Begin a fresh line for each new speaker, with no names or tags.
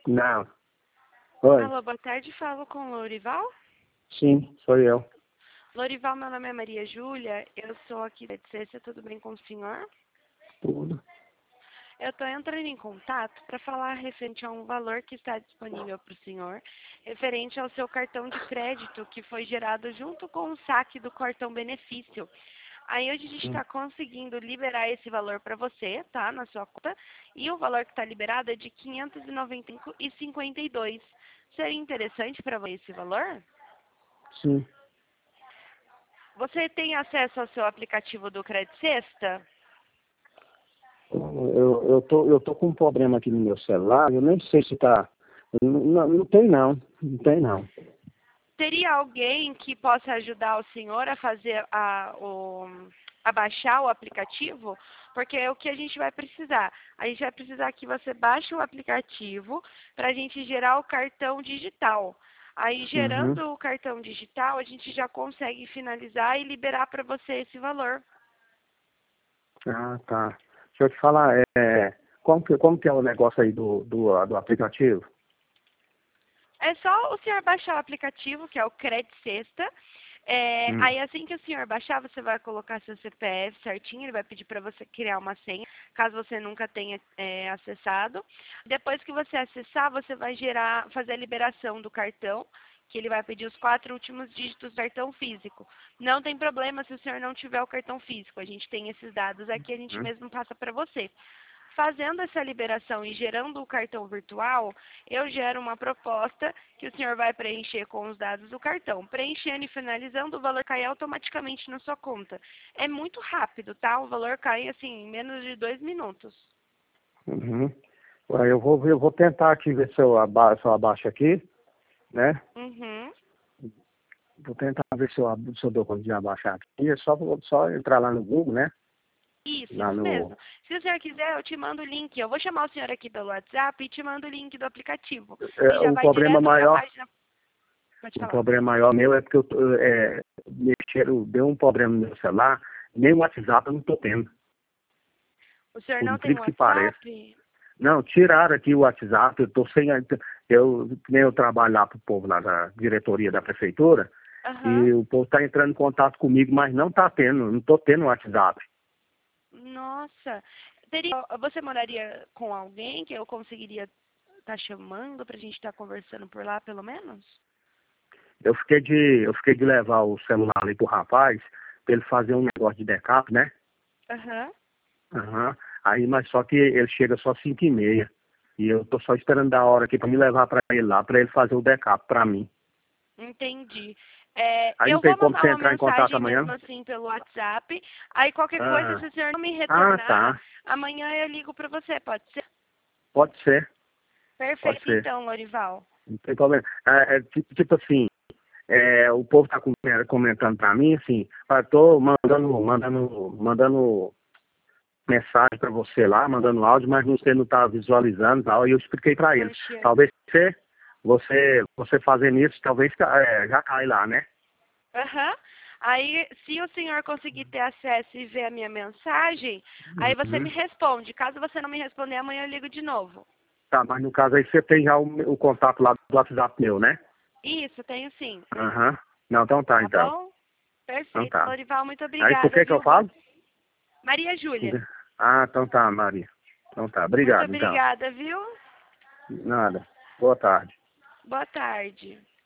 Não. Oi.
Alô, boa tarde, falo com o Lorival.
Sim, sou eu.
Lorival, meu nome é Maria Júlia, eu sou aqui da Edicência, tudo bem com o senhor?
Tudo.
Eu estou entrando em contato para falar referente a um valor que está disponível para o senhor, referente ao seu cartão de crédito que foi gerado junto com o saque do cartão benefício. Aí hoje a gente está conseguindo liberar esse valor para você, tá, na sua conta, e o valor que está liberado é de R$ 595,52. Seria interessante para você esse valor?
Sim.
Você tem acesso ao seu aplicativo do Credit Sexta?
Eu tô com um problema aqui no meu celular, eu nem sei se tá. Não tem não. Não tem não.
Teria alguém que possa ajudar o senhor a fazer a baixar o aplicativo? Porque é o que a gente vai precisar. A gente vai precisar que você baixe o aplicativo para a gente gerar o cartão digital. Aí,
Uhum.
gerando o cartão digital, a gente já consegue finalizar e liberar para você esse valor.
Ah, tá. Deixa eu te falar, como que é o negócio aí do aplicativo?
É só o senhor baixar o aplicativo, que é o Credit Sexta.
Hum.
Aí assim que o senhor baixar, você vai colocar seu CPF certinho, ele vai pedir para você criar uma senha, caso você nunca tenha acessado. Depois que você acessar, você vai fazer a liberação do cartão, que ele vai pedir os 4 últimos dígitos do cartão físico. Não tem problema se o senhor não tiver o cartão físico, a gente tem esses dados aqui, a gente
Hum.
mesmo passa para você. Fazendo essa liberação e gerando o cartão virtual, eu gero uma proposta que o senhor vai preencher com os dados do cartão. Preenchendo e finalizando, o valor cai automaticamente na sua conta. É muito rápido, tá? O valor cai, assim, em menos de 2 minutos.
Uhum. Ué, eu vou tentar aqui ver se eu abaixo aqui, né?
Uhum.
Vou tentar ver se eu dou conta de abaixar aqui. É só entrar lá no Google, né? Lá
Isso
no.
mesmo. Se o senhor quiser, eu te mando o link. Eu vou chamar o senhor aqui pelo WhatsApp e te mando o link do aplicativo. E já
O
vai
problema
direto para a
maior.
página. Pode
O
falar.
problema maior meu é porque deu um problema no meu celular, nem o WhatsApp eu não estou tendo,
O senhor
por
não tem
incrível que pareça.
WhatsApp?
Não, tiraram aqui o WhatsApp, eu estou sem. Que nem eu trabalho lá pro povo lá da diretoria da prefeitura,
Aham.
e o povo está entrando em contato comigo, mas não está tendo, não estou tendo WhatsApp.
Nossa, você moraria com alguém que eu conseguiria estar chamando para a gente estar conversando por lá, pelo menos?
Eu fiquei de levar o celular ali pro rapaz, para ele fazer um negócio de backup, né?
Aham,
Aham. Aí, mas só que ele chega só 5h30. E eu tô só esperando da hora aqui para me levar para ele lá, para ele fazer o backup para mim.
entendi.
Aí não
Eu
tem
vou
como
mandar
você
uma
entrar em contato
mensagem mesmo
amanhã?
assim pelo WhatsApp. Aí qualquer coisa,
Ah,
se o senhor não me
ah,
retornar,
tá.
amanhã eu ligo para você, pode ser?
Pode ser, pode
Perfeito
ser.
então, Lorival.
Não tem problema. Tipo assim, o povo tá comentando para mim, assim, tô mandando mensagem para você lá, mandando áudio, mas você não tá visualizando e tal. E eu expliquei para eles.
Poxa.
Talvez você fazendo isso, talvez já cai lá, né?
Aham. Aí, se o senhor conseguir ter acesso e ver a minha mensagem, aí você me
Uhum.
responde. Caso você não me responder, amanhã eu ligo de novo.
Tá, mas no caso aí você tem já o contato lá do WhatsApp meu, né?
Isso, tenho sim.
Aham. Não, então tá,
Tá
então.
bom?
Então
Perfeito,
tá.
Lorival, muito
Aí por
obrigada,
que eu
viu?
falo?
Maria Júlia,
Ah, então tá, Maria. Então tá,
muito
obrigado, então.
obrigada, viu?
Nada. Boa tarde.
Boa tarde.